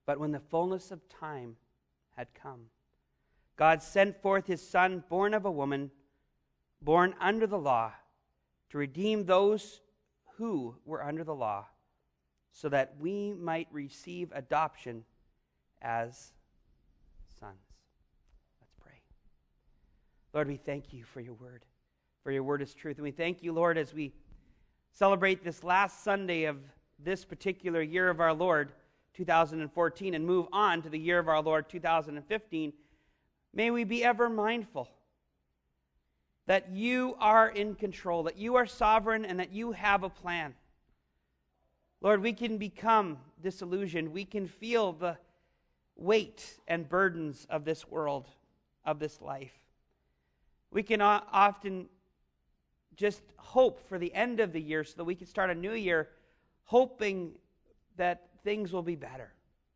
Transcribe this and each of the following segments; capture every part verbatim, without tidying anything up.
But when the fullness of time had come, God sent forth his Son, born of a woman, born under the law, to redeem those who were under the law, so that we might receive adoption as sons. Let's pray. Lord, we thank you for your word, for your word is truth. And we thank you, Lord, as we celebrate this last Sunday of this particular year of our Lord, two thousand fourteen, and move on to the year of our Lord, two thousand fifteen, may we be ever mindful that you are in control, that you are sovereign, and that you have a plan. Lord, we can become disillusioned. We can feel the weight and burdens of this world, of this life. We can often just hope for the end of the year so that we can start a new year hoping that things will be better.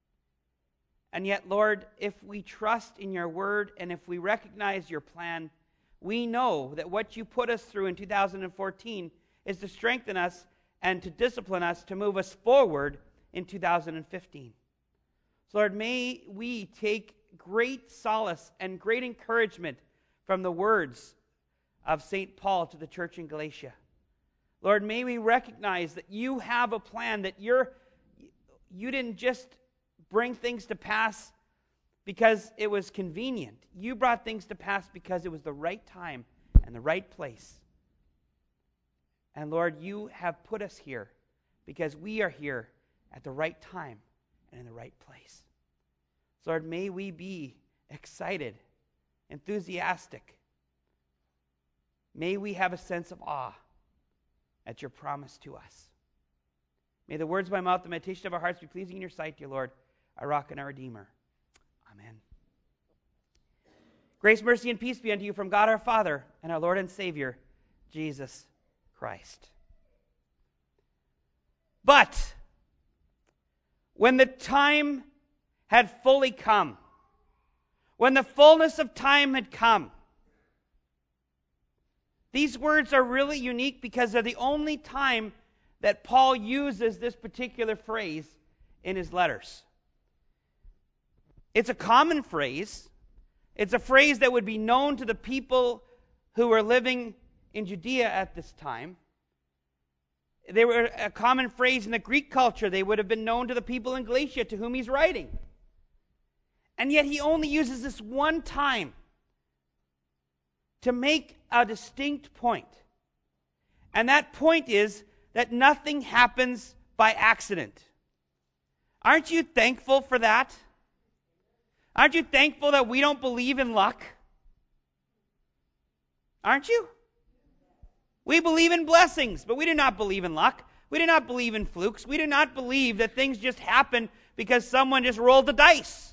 And yet, Lord, if we trust in your word and if we recognize your plan, we know that what you put us through in two thousand fourteen is to strengthen us and to discipline us to move us forward in two thousand fifteen. So, Lord, may we take great solace and great encouragement from the words of Saint Paul to the church in Galatia. Lord, may we recognize that you have a plan, that you're, you didn't just bring things to pass because it was convenient. You brought things to pass because it was the right time and the right place. And Lord, you have put us here because we are here at the right time and in the right place. So Lord, may we be excited, enthusiastic. May we have a sense of awe at your promise to us. May the words of my mouth, the meditation of our hearts be pleasing in your sight, dear Lord, our rock and our redeemer. Amen. Grace, mercy, and peace be unto you from God our Father and our Lord and Savior, Jesus Christ. But when the time had fully come, when the fullness of time had come, these words are really unique because they're the only time that Paul uses this particular phrase in his letters. It's a common phrase. It's a phrase that would be known to the people who were living in Judea at this time. They were a common phrase in the Greek culture. They would have been known to the people in Galatia to whom he's writing. And yet he only uses this one time to make a distinct point. And that point is that nothing happens by accident. Aren't you thankful for that? Aren't you thankful that we don't believe in luck? Aren't you? We believe in blessings, but we do not believe in luck. We do not believe in flukes. We do not believe that things just happen because someone just rolled the dice.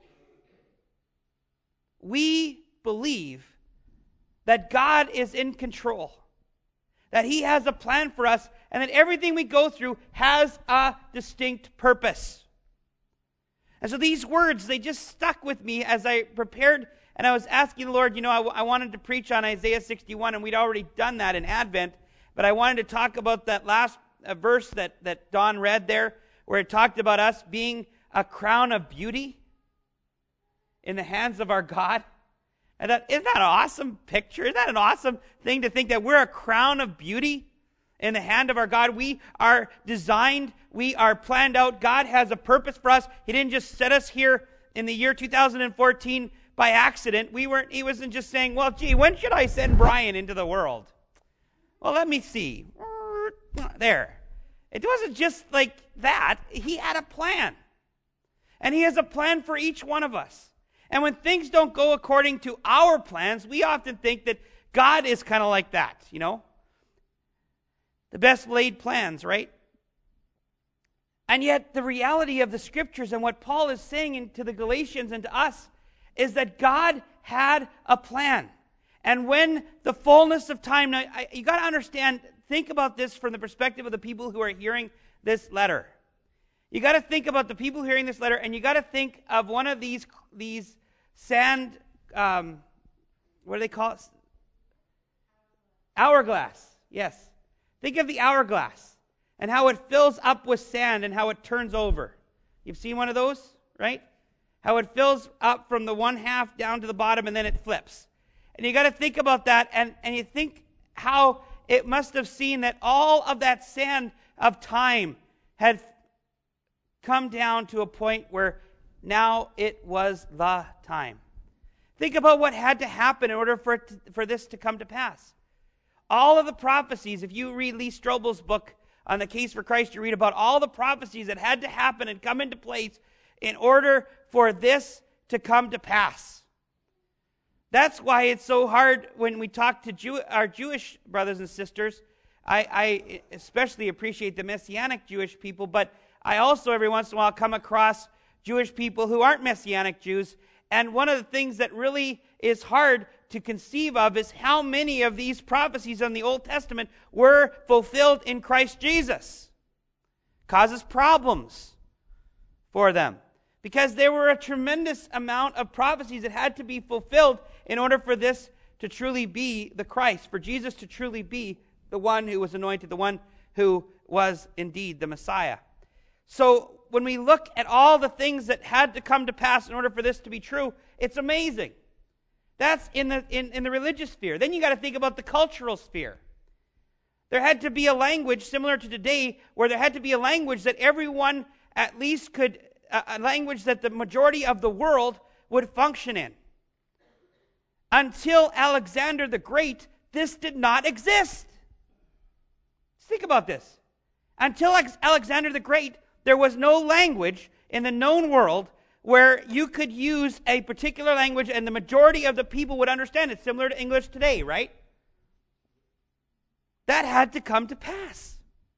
We believe that God is in control, that he has a plan for us, and that everything we go through has a distinct purpose. And so these words, they just stuck with me as I prepared, and I was asking the Lord, you know, I, w- I wanted to preach on Isaiah sixty-one, and we'd already done that in Advent, but I wanted to talk about that last uh, verse that, that Don read there, where it talked about us being a crown of beauty in the hands of our God. And that, isn't that an awesome picture? Isn't that an awesome thing to think that we're a crown of beauty in the hand of our God? We are designed, we are planned out. God has a purpose for us. He didn't just set us here in the year two thousand fourteen by accident. We weren't, he wasn't just saying, well, gee, when should I send Brian into the world? Well, let me see. There. It wasn't just like that. He had a plan. And he has a plan for each one of us. And when things don't go according to our plans, we often think that God is kind of like that, you know? The best laid plans, right? And yet the reality of the scriptures and what Paul is saying to the Galatians and to us is that God had a plan. And when the fullness of time, now I, you got to understand, think about this from the perspective of the people who are hearing this letter. You got to think about the people hearing this letter, and you got to think of one of these these sand, um, what do they call it? Hourglass. Yes. Think of the hourglass and how it fills up with sand and how it turns over. You've seen one of those? right? How it fills up from the one half down to the bottom and then it flips. And you got to think about that, and, and you think how it must have seen that all of that sand of time had come down to a point where now it was the time. Think about what had to happen in order for, it to, for this to come to pass. All of the prophecies, if you read Lee Strobel's book on the case for Christ, you read about all the prophecies that had to happen and come into place in order for this to come to pass. That's why it's so hard when we talk to Jew, our Jewish brothers and sisters. I, I especially appreciate the Messianic Jewish people, but I also every once in a while come across Jewish people who aren't Messianic Jews. And one of the things that really is hard to conceive of is how many of these prophecies in the Old Testament were fulfilled in Christ Jesus. Causes problems for them. Because there were a tremendous amount of prophecies that had to be fulfilled in order for this to truly be the Christ, for Jesus to truly be the one who was anointed, the one who was indeed the Messiah. So when we look at all the things that had to come to pass in order for this to be true, it's amazing. That's in the in, in the religious sphere. Then you got to think about the cultural sphere. There had to be a language similar to today, where there had to be a language that everyone at least could, a language that the majority of the world would function in. Until Alexander the Great, this did not exist. Think about this. Until Alexander the Great, there was no language in the known world where you could use a particular language and the majority of the people would understand it, similar to English today, right? That had to come to pass.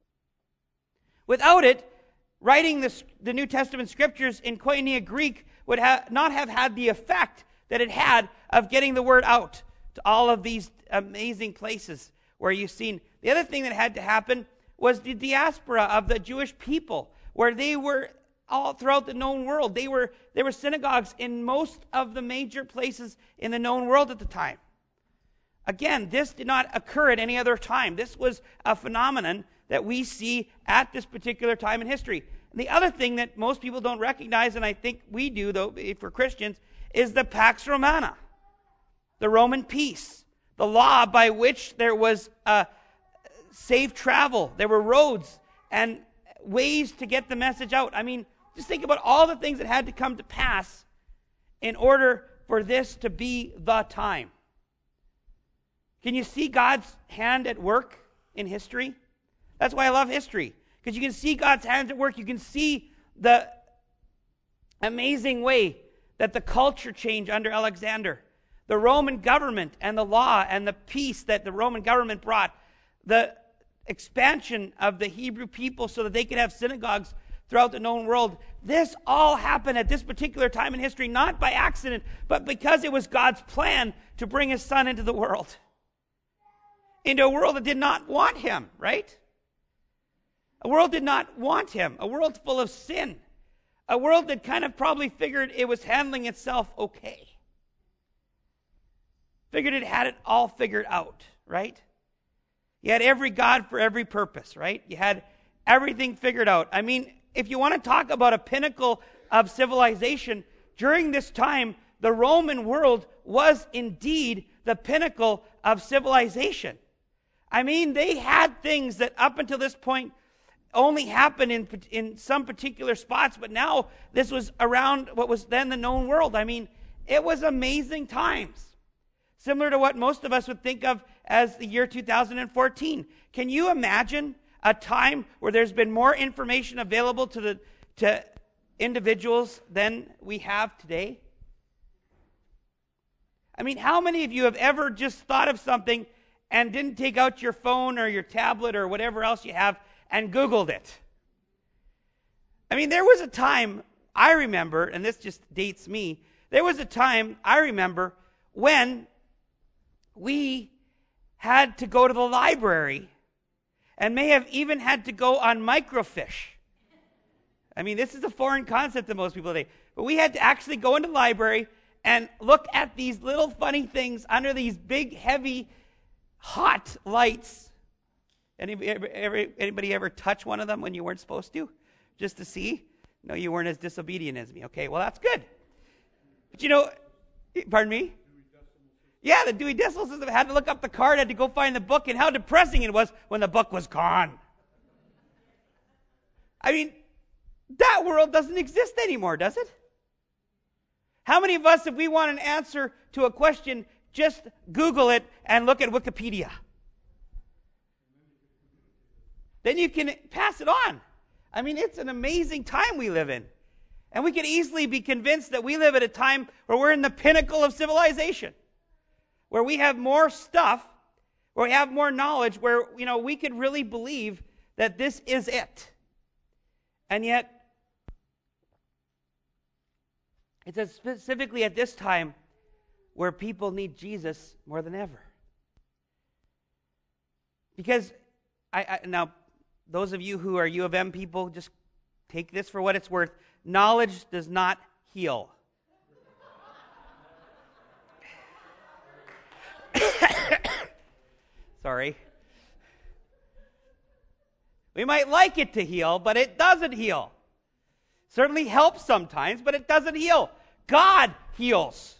Without it, writing the, the New Testament scriptures in Koine Greek would ha- not have had the effect that it had of getting the word out to all of these amazing places where you've seen. The other thing that had to happen was the diaspora of the Jewish people, where they were all throughout the known world. They were there were synagogues in most of the major places in the known world at the time. Again, this did not occur at any other time. This was a phenomenon that we see at this particular time in history. And the other thing that most people don't recognize, and I think we do, though, if we're Christians, is the Pax Romana, the Roman peace, the law by which there was uh, safe travel. There were roads and ways to get the message out. I mean, just think about all the things that had to come to pass in order for this to be the time. Can you see God's hand at work in history? That's why I love history, because you can see God's hands at work. You can see the amazing way that the culture changed under Alexander, the Roman government and the law and the peace that the Roman government brought, the expansion of the Hebrew people so that they could have synagogues throughout the known world. This all happened at this particular time in history, not by accident, but because it was God's plan to bring his son into the world. Into a world that did not want him, right? A world did not want him. A world full of sin. A world that kind of probably figured it was handling itself okay. Figured it had it all figured out, right? You had every God for every purpose, right? You had everything figured out. I mean, if you want to talk about a pinnacle of civilization, during this time, the Roman world was indeed the pinnacle of civilization. I mean, they had things that up until this point only happened in, in some particular spots, but now this was around what was then the known world. I mean, it was amazing times. Similar to what most of us would think of as the year two thousand fourteen. Can you imagine a time where there's been more information available to the to individuals than we have today? I mean, how many of you have ever just thought of something and didn't take out your phone or your tablet or whatever else you have and Googled it? I mean, there was a time, I remember, and this just dates me, there was a time, I remember, when we had to go to the library and may have even had to go on microfiche. I mean, this is a foreign concept to most people today. But we had to actually go into the library and look at these little funny things under these big, heavy, hot lights. Anybody ever, ever, anybody ever touch one of them when you weren't supposed to? Just to see? No, you weren't as disobedient as me. Okay, well, that's good. But you know, pardon me? Yeah, the Dewey Decimal System. Had to look up the card, had to go find the book, and how depressing it was when the book was gone. I mean, that world doesn't exist anymore, does it? How many of us, if we want an answer to a question, just Google it and look at Wikipedia? Then you can pass it on. I mean, it's an amazing time we live in. And we can easily be convinced that we live at a time where we're in the pinnacle of civilization, where we have more stuff, where we have more knowledge, where, you know, we could really believe that this is it. And yet, it's specifically at this time where people need Jesus more than ever. Because, I, I now, those of you who are U of M people, just take this for what it's worth. Knowledge does not heal. Sorry. We might like it to heal, but it doesn't heal. Certainly helps sometimes, but it doesn't heal. God heals.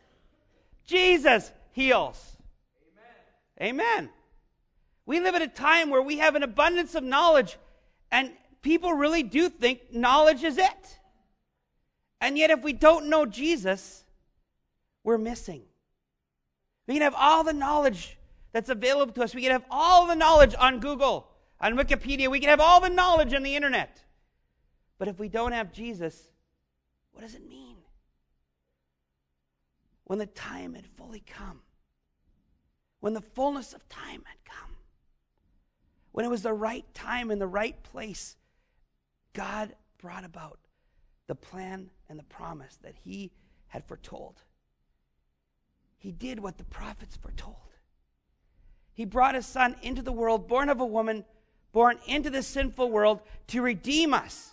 Jesus heals. Amen. Amen. We live at a time where we have an abundance of knowledge, and people really do think knowledge is it. And yet if we don't know Jesus, we're missing. We can have all the knowledge that's available to us. We can have all the knowledge on Google, on Wikipedia. We can have all the knowledge on the internet. But if we don't have Jesus, what does it mean? When the time had fully come, when the fullness of time had come, when it was the right time and the right place, God brought about the plan and the promise that he had foretold. He did what the prophets foretold. He brought his son into the world, born of a woman, born into the sinful world to redeem us.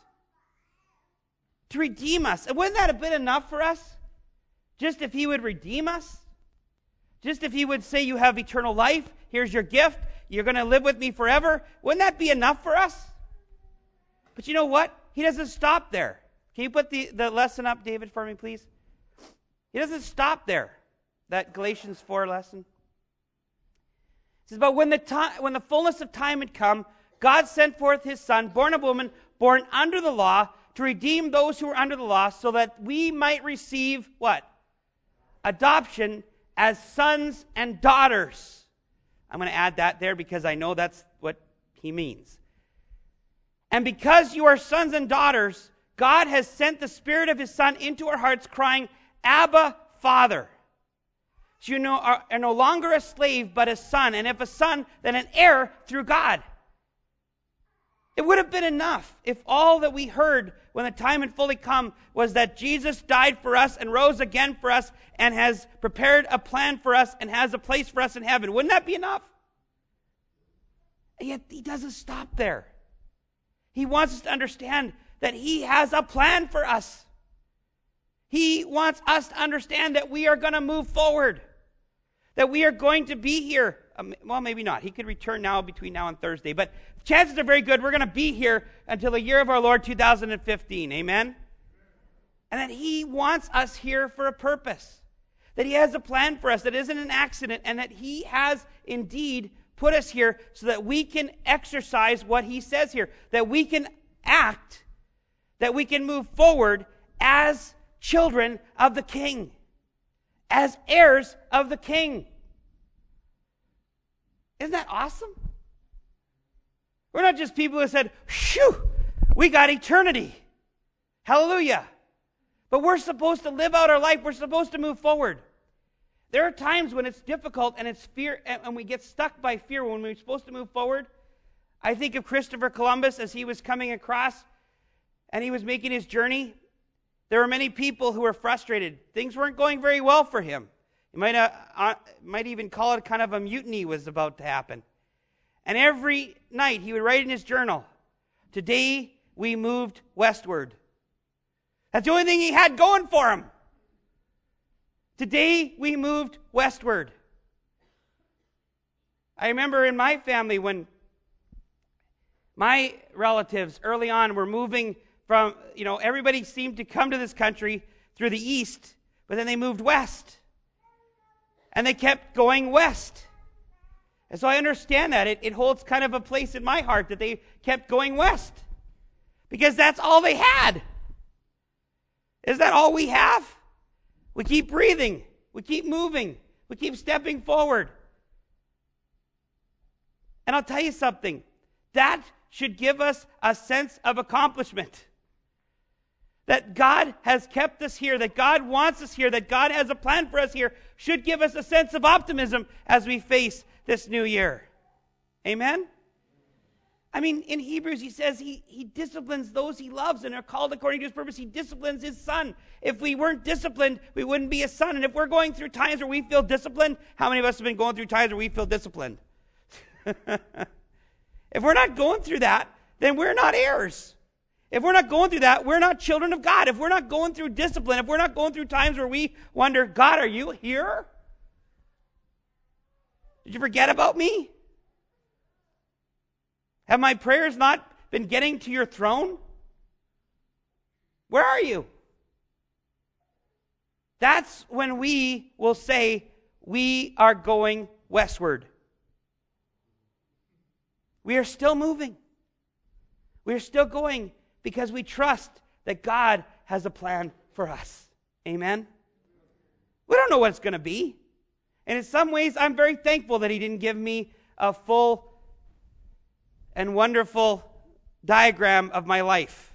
To redeem us. And wouldn't that have been enough for us? Just if he would redeem us? Just if he would say, you have eternal life, here's your gift, you're going to live with me forever. Wouldn't that be enough for us? But you know what? He doesn't stop there. Can you put the, the lesson up, David, for me, please? He doesn't stop there. That Galatians four lesson. It says, but when the time, when the fullness of time had come, God sent forth his son, born of woman, born under the law, to redeem those who were under the law, so that we might receive what? Adoption as sons and daughters. I'm going to add that there because I know that's what he means. And because you are sons and daughters, God has sent the Spirit of his Son into our hearts, crying, Abba, Father. So you know, are, are no longer a slave, but a son. And if a son, then an heir through God. It would have been enough if all that we heard when the time had fully come was that Jesus died for us and rose again for us and has prepared a plan for us and has a place for us in heaven. Wouldn't that be enough? And yet he doesn't stop there. He wants us to understand that he has a plan for us. He wants us to understand that we are going to move forward. That we are going to be here. Um, well, maybe not. He could return now between now and Thursday. But chances are very good we're going to be here until the year of our Lord two thousand fifteen. Amen? And that he wants us here for a purpose. That he has a plan for us that isn't an accident. And that he has indeed put us here so that we can exercise what he says here. That we can act. That we can move forward as children of the King. As heirs of the King. Isn't that awesome? We're not just people who said, phew, we got eternity. Hallelujah. But we're supposed to live out our life. We're supposed to move forward. There are times when it's difficult and it's fear, and we get stuck by fear when we're supposed to move forward. I think of Christopher Columbus as he was coming across and he was making his journey. There were many people who were frustrated. Things weren't going very well for him. You might, uh, uh, might even call it kind of a mutiny was about to happen. And every night he would write in his journal, today we moved westward. That's the only thing he had going for him. Today we moved westward. I remember in my family when my relatives early on were moving from, you know, everybody seemed to come to this country through the east, but then they moved west. And they kept going west. And so I understand that. It, it holds kind of a place in my heart that they kept going west. Because that's all they had. Is that all we have? We keep breathing. We keep moving. We keep stepping forward. And I'll tell you something. That should give us a sense of accomplishment. That God has kept us here, that God wants us here, that God has a plan for us here, should give us a sense of optimism as we face this new year. Amen? I mean, in Hebrews, he says he, he disciplines those he loves and are called according to his purpose. He disciplines his son. If we weren't disciplined, we wouldn't be a son. And if we're going through times where we feel disciplined, how many of us have been going through times where we feel disciplined? If we're not going through that, then we're not heirs. If we're not going through that, we're not children of God. If we're not going through discipline, if we're not going through times where we wonder, God, are you here? Did you forget about me? Have my prayers not been getting to your throne? Where are you? That's when we will say, we are going westward. We are still moving. We are still going because we trust that God has a plan for us. Amen? We don't know what it's going to be. And in some ways, I'm very thankful that he didn't give me a full and wonderful diagram of my life.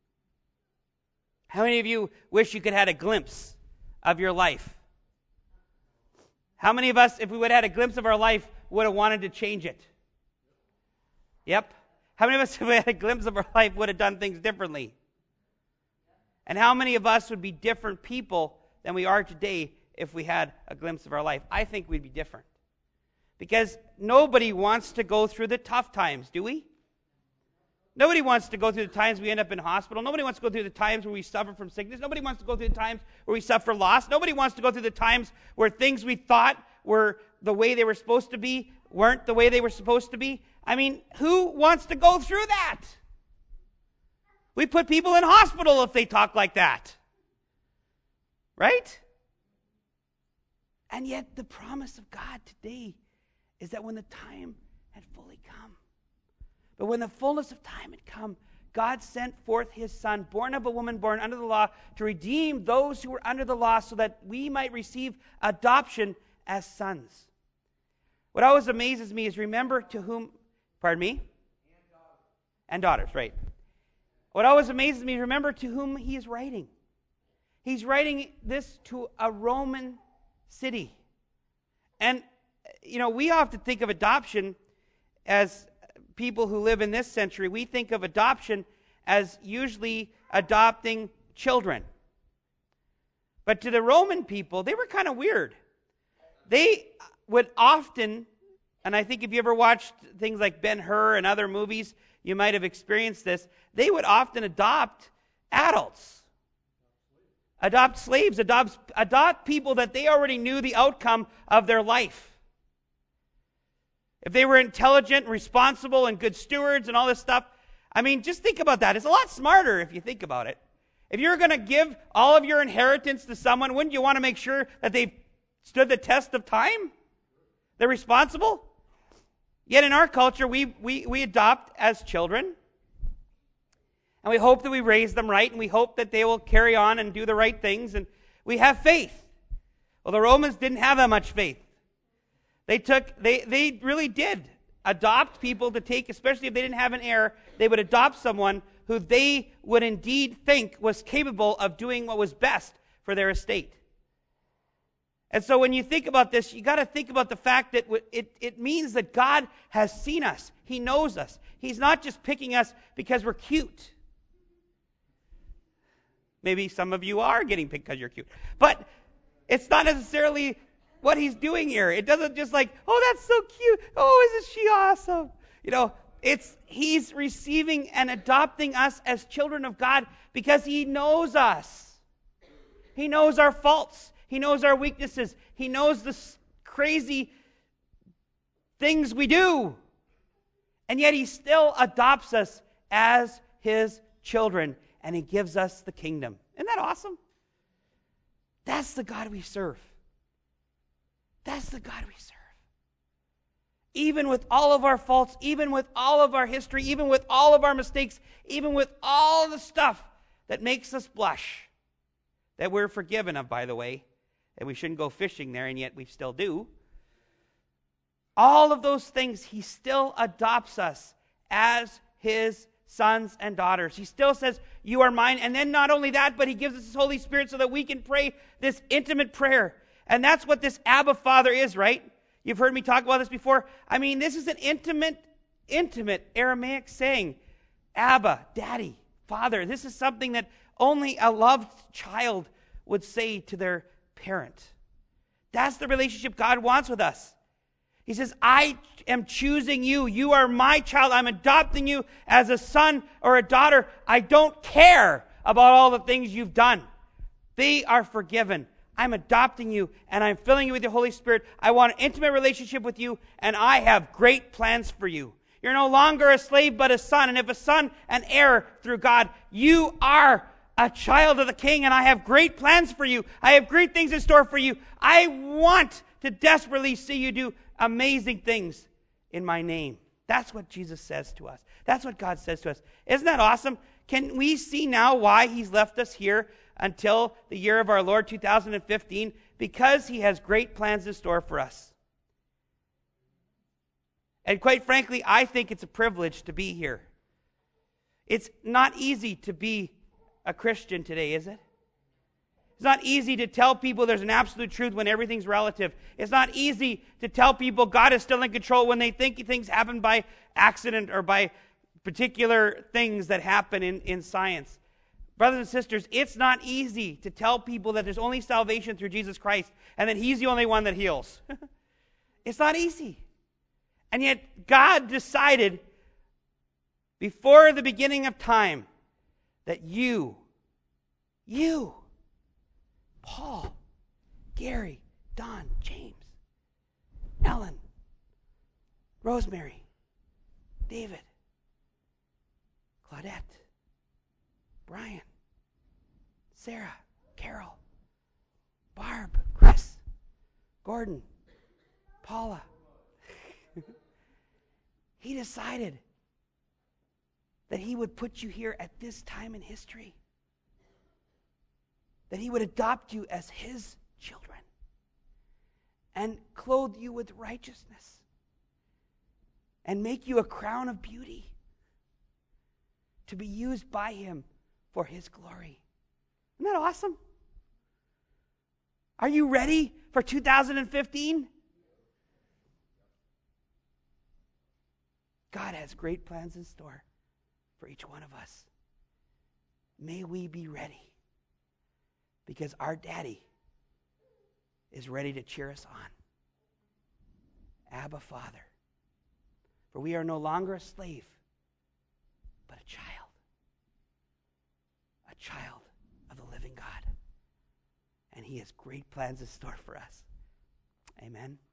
How many of you wish you could have had a glimpse of your life? How many of us, if we would have had a glimpse of our life, would have wanted to change it? Yep. How many of us, if we had a glimpse of our life, would have done things differently? And how many of us would be different people than we are today if we had a glimpse of our life? I think we'd be different. Because nobody wants to go through the tough times, do we? Nobody wants to go through the times we end up in hospital. Nobody wants to go through the times where we suffer from sickness. Nobody wants to go through the times where we suffer loss. Nobody wants to go through the times where things we thought were the way they were supposed to be weren't the way they were supposed to be. I mean, who wants to go through that? We put people in hospital if they talk like that. Right? And yet the promise of God today is that when the time had fully come, but when the fullness of time had come, God sent forth his son, born of a woman, born under the law, to redeem those who were under the law so that we might receive adoption as sons. What always amazes me is remember to whom, pardon me? And daughters. And daughters, right. What always amazes me is remember to whom he is writing. He's writing this to a Roman city. And, you know, we often think of adoption as people who live in this century. We think of adoption as usually adopting children. But to the Roman people, they were kind of weird. They would often, and I think if you ever watched things like Ben-Hur and other movies, you might have experienced this, they would often adopt adults. Adopt slaves, adopt, adopt people that they already knew the outcome of their life. If they were intelligent and responsible and good stewards and all this stuff, I mean, just think about that. It's a lot smarter if you think about it. If you're going to give all of your inheritance to someone, wouldn't you want to make sure that they've stood the test of time? They're responsible? Yet in our culture, we, we, we adopt as children. And we hope that we raise them right, and we hope that they will carry on and do the right things, and we have faith. Well, the Romans didn't have that much faith. They took, they, they really did adopt people to take, especially if they didn't have an heir, they would adopt someone who they would indeed think was capable of doing what was best for their estate. And so when you think about this, you got to think about the fact that it, it means that God has seen us. He knows us. He's not just picking us because we're cute. Maybe some of you are getting picked because you're cute. But it's not necessarily what he's doing here. It doesn't just like, oh, that's so cute. Oh, isn't she awesome? You know, it's he's receiving and adopting us as children of God because he knows us. He knows our faults. He knows our weaknesses. He knows the crazy things we do. And yet he still adopts us as his children. and he gives us the kingdom. Isn't that awesome? That's the God we serve. That's the God we serve. Even with all of our faults, even with all of our history, even with all of our mistakes, even with all the stuff that makes us blush, that we're forgiven of, by the way, and we shouldn't go fishing there, and yet we still do. All of those things, he still adopts us as his sons and daughters. He still says, you are mine. And then not only that, but he gives us his Holy Spirit so that we can pray this intimate prayer. And that's what this Abba Father is, right? You've heard me talk about this before. I mean, this is an intimate, intimate Aramaic saying. Abba, Daddy, Father. This is something that only a loved child would say to their parent. That's the relationship God wants with us. He says, I am choosing you. You are my child. I'm adopting you as a son or a daughter. I don't care about all the things you've done. They are forgiven. I'm adopting you, and I'm filling you with the Holy Spirit. I want an intimate relationship with you, and I have great plans for you. You're no longer a slave, but a son. And if a son, an heir through God, you are a child of the King, and I have great plans for you. I have great things in store for you. I want to desperately see you do amazing things in my name. That's what Jesus says to us. That's what God says to us. Isn't that awesome? Can we see now why he's left us here until the year of our Lord two thousand fifteen? Because he has great plans in store for us. And quite frankly, I think it's a privilege to be here. It's not easy to be a Christian today, is it? It's not easy to tell people there's an absolute truth when everything's relative. It's not easy to tell people God is still in control when they think things happen by accident or by particular things that happen in, in science. Brothers and sisters, it's not easy to tell people that there's only salvation through Jesus Christ and that he's the only one that heals. It's not easy. And yet God decided before the beginning of time that you, you, Paul, Gary, Don, James, Ellen, Rosemary, David, Claudette, Brian, Sarah, Carol, Barb, Chris, Gordon, Paula. He decided that he would put you here at this time in history. That he would adopt you as his children and clothe you with righteousness and make you a crown of beauty to be used by him for his glory. Isn't that awesome? Are you ready for two thousand fifteen? God has great plans in store for each one of us. May we be ready. Because our daddy is ready to cheer us on. Abba, Father. For we are no longer a slave, but a child. A child of the living God. And he has great plans in store for us. Amen.